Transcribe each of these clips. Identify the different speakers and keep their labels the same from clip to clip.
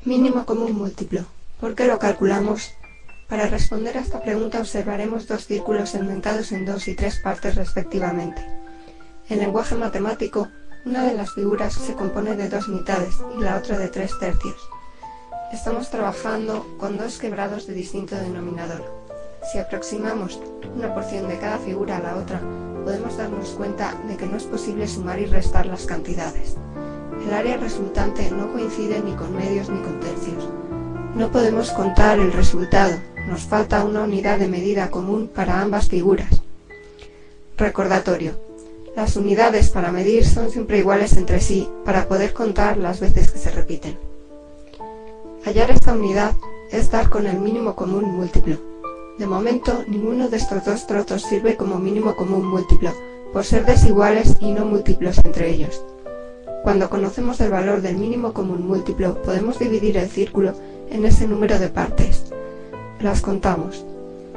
Speaker 1: Mínimo común múltiplo. ¿Por qué lo calculamos? Para responder a esta pregunta observaremos dos círculos segmentados en 2 y 3 partes respectivamente. En lenguaje matemático, una de las figuras se compone de 2 mitades y la otra de 3 tercios. Estamos trabajando con 2 quebrados de distinto denominador. Si aproximamos una porción de cada figura a la otra, podemos darnos cuenta de que no es posible sumar y restar las cantidades. El área resultante no coincide ni con medios ni con tercios. No podemos contar el resultado, nos falta una unidad de medida común para ambas figuras. Recordatorio: las unidades para medir son siempre iguales entre sí para poder contar las veces que se repiten. Hallar esta unidad es dar con el mínimo común múltiplo. De momento, ninguno de estos dos trozos sirve como mínimo común múltiplo, por ser desiguales y no múltiplos entre ellos. Cuando conocemos el valor del mínimo común múltiplo, podemos dividir el círculo en ese número de partes. Las contamos.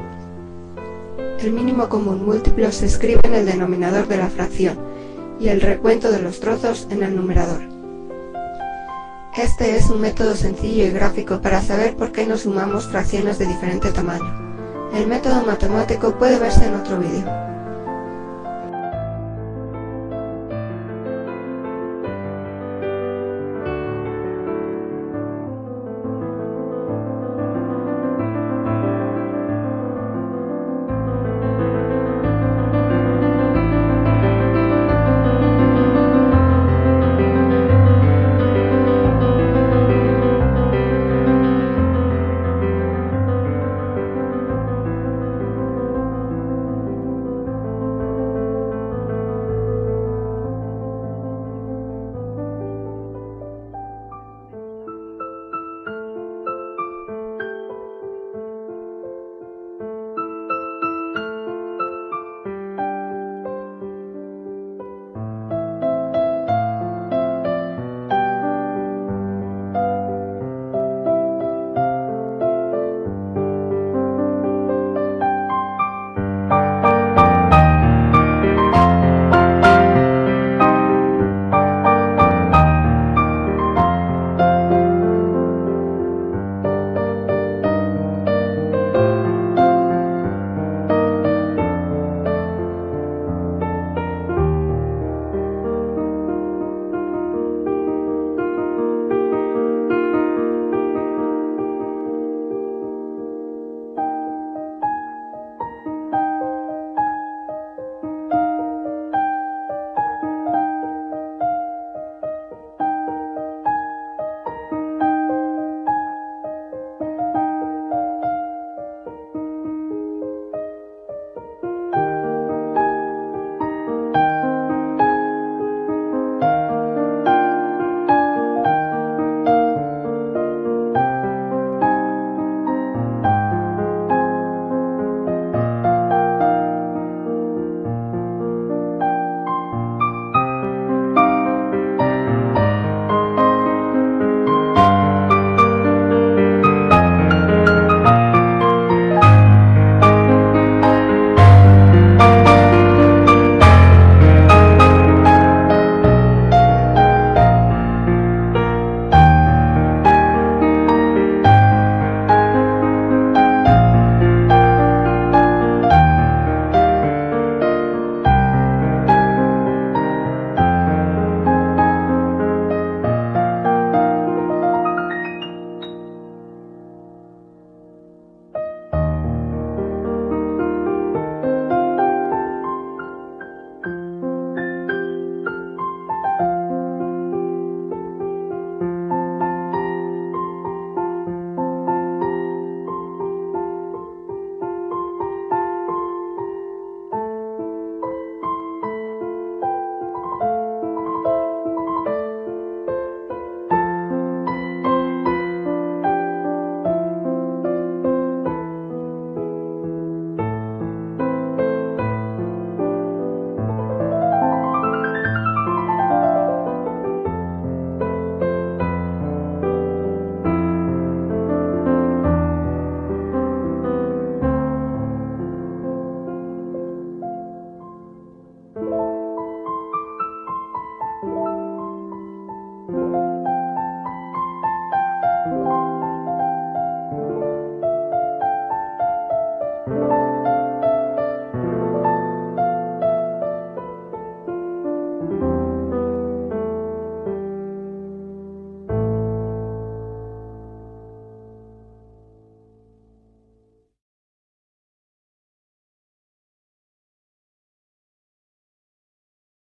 Speaker 1: El mínimo común múltiplo se escribe en el denominador de la fracción y el recuento de los trozos en el numerador. Este es un método sencillo y gráfico para saber por qué no sumamos fracciones de diferente tamaño. El método matemático puede verse en otro vídeo.